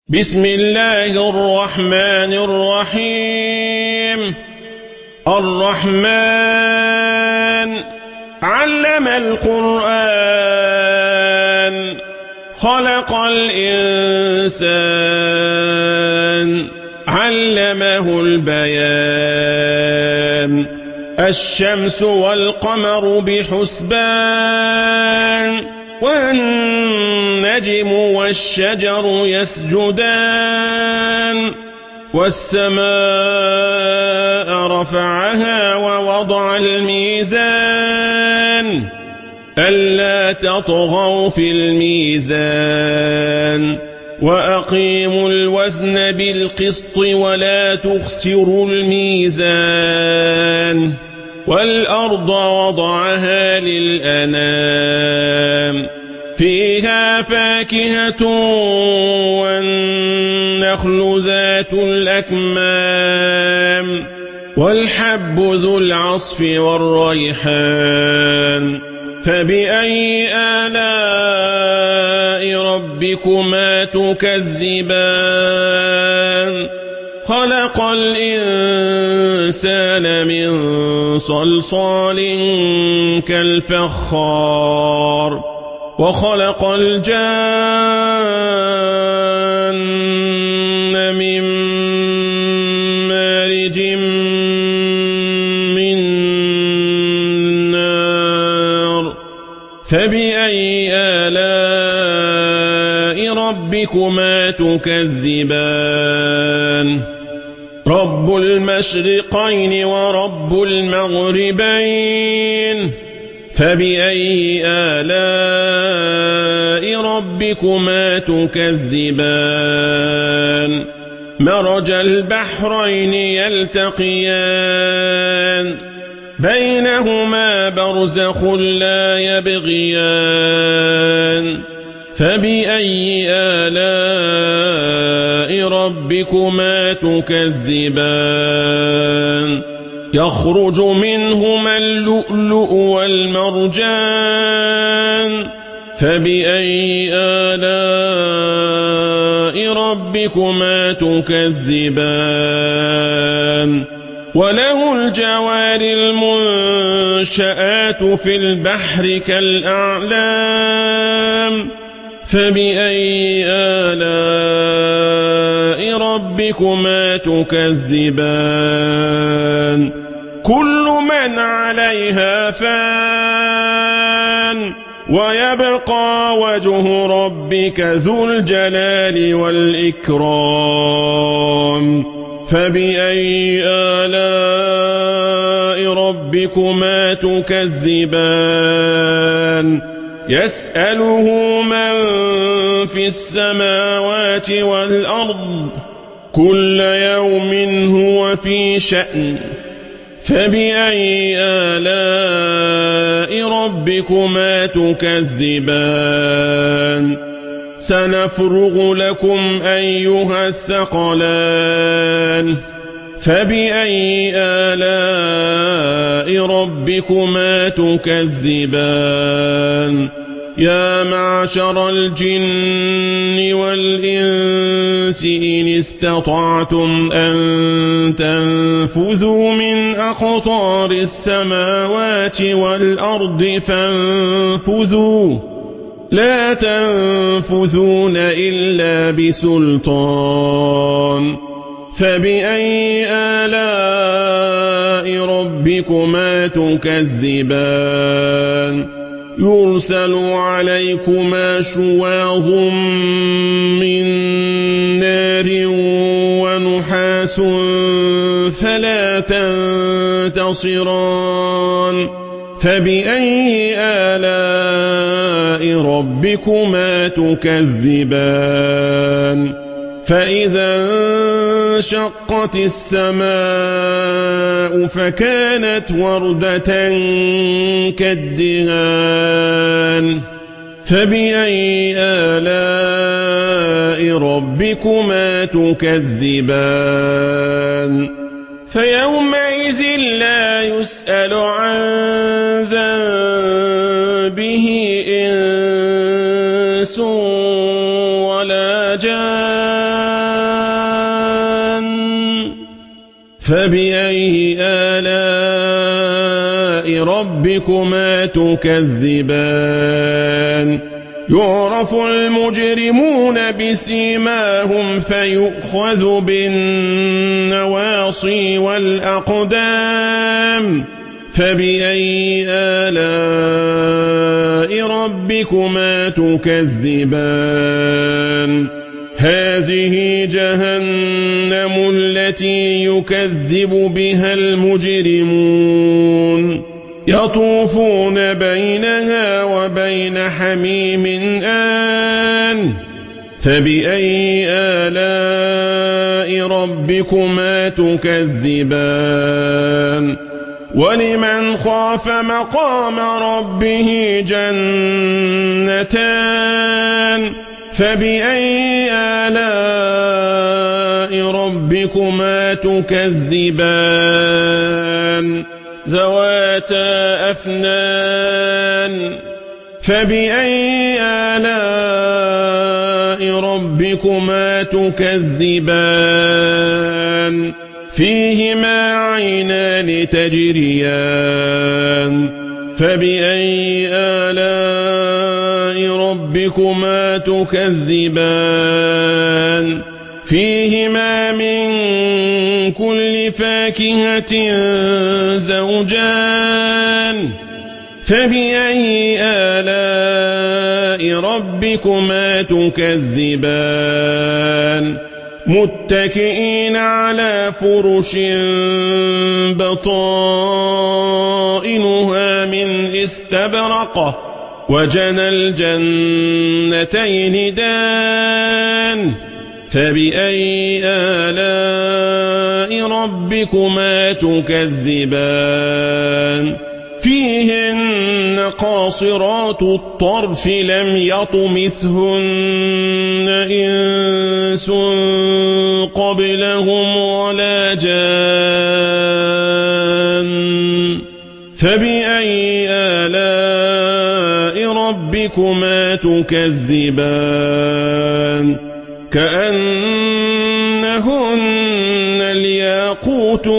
بسم الله الرحمن الرحيم. الرحمن علم القرآن خلق الإنسان علمه البيان الشمس والقمر بحسبان والنجم والشجر يسجدان والسماء رفعها ووضع الميزان ألا تطغوا في الميزان وأقيموا الوزن بالقسط ولا تخسروا الميزان والأرض وضعها للأنام فيها فاكهة والنخل ذات الأكمام والحب ذو العصف والريحان فبأي آلاء ربكما تكذبان خلق الإنسان من صلصال كالفخار وخلق الجان من مارج من نار فبأي آلاء ربكما تكذبان رب المشرقين ورب المغربين فبأي آلاء ربكما تكذبان مرج البحرين يلتقيان بينهما برزخ لا يبغيان فبأي آلاء ربكما تكذبان يخرج منهما اللؤلؤ والمرجان فبأي آلاء ربكما تكذبان وله الجوار المنشآت في البحر كالأعلام فبأي آلاء ربكما تكذبان كل من عليها فان ويبقى وجه ربك ذو الجلال والإكرام فبأي آلاء ربكما تكذبان يسأله من في السماوات والأرض كل يوم هو في شأن فبأي آلاء ربكما تكذبان سنفرغ لكم أيها الثقلان فبأي آلاء ربكما تكذبان يا معشر الجن والإنس إن استطعتم أن تنفذوا من أقطار السماوات والأرض فانفذوا لا تنفذون إلا بسلطان فبأي آلاء ربكما تكذبان يرسل عليكما شواظ من نار ونحاس فلا تنتصران فبأي آلاء ربكما تكذبان فإذا انشقت السماء فكانت وردة كالدهان فبأي آلاء ربكما تكذبان فيومئذ لا يسأل عن ذنبه إنس ولا جان فبأي آلاء ربكما تكذبان يعرف المجرمون بسيماهم فيؤخذ بالنواصي والأقدام فبأي آلاء ربكما تكذبان هذه جهنم التي يكذب بها المجرمون يطوفون بينها وبين حميم آن فبأي آلاء ربكما تكذبان ولمن خاف مقام ربه جنتان فبأي آلاء ربكما تكذبان ذواتا أفنان فبأي آلاء ربكما تكذبان فيهما عينان تجريان فبأي آلاء ربكما تكذبان فيهما من كل فاكهة زوجان فبأي آلاء ربكما تكذبان متكئين على فرش بطائنها من استبرق وجنى الجنتين دان فبأي آلاء ربكما تكذبان فيهن قاصرات الطرف لم يطمثهن إنس قبلهم ولا جان فبأي آلاء ربكما تكذبان كأنهن الياقوت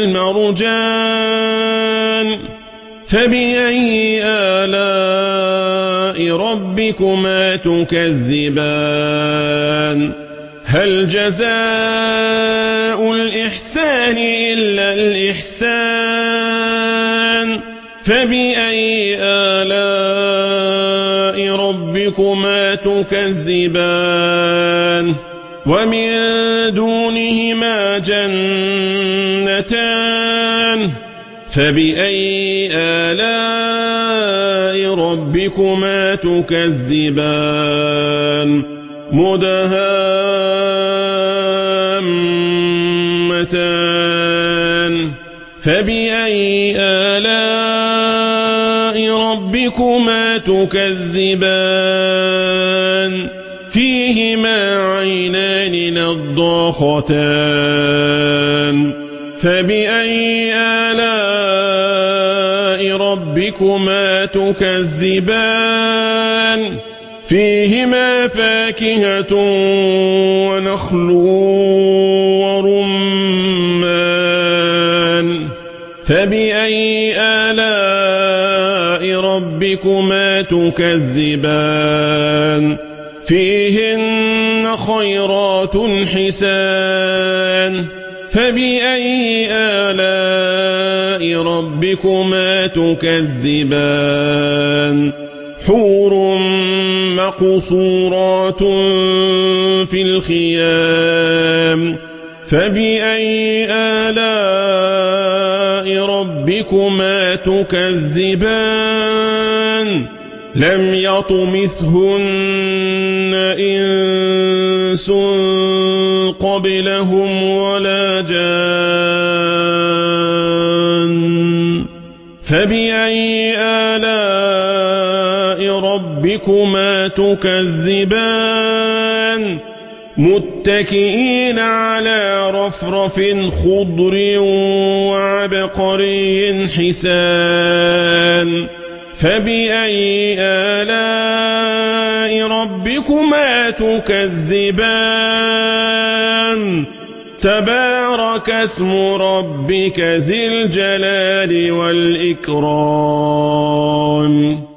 والمرجان فبأي آلاء ربكما تكذبان هل جزاء الإحسان إلا الإحسان فبأي آلاء ربكما تكذبان ومن دونهما جنتان فبأي آلاء ربكما تكذبان مدهامتان فبأي آلاء ربكما تكذبان فيهما عينان نضاختان فبأي آلاء ربكما تكذبان فيهما فاكهة ونخل ورمان فبأي آلاء ربكما تكذبان فيهن خيرات حسان فبأي آلاء ربكما تكذبان حور مقصورات في الخيام فبأي آلاء ربكما تكذبان لم يطمثهن إنس قبلهم ولا جان فبأي آلاء ربكما تكذبان متكئين على رفرف خضر وعبقري حسان فبأي آلاء ربكما تكذبان تبارك اسم ربك ذي الجلال والإكرام.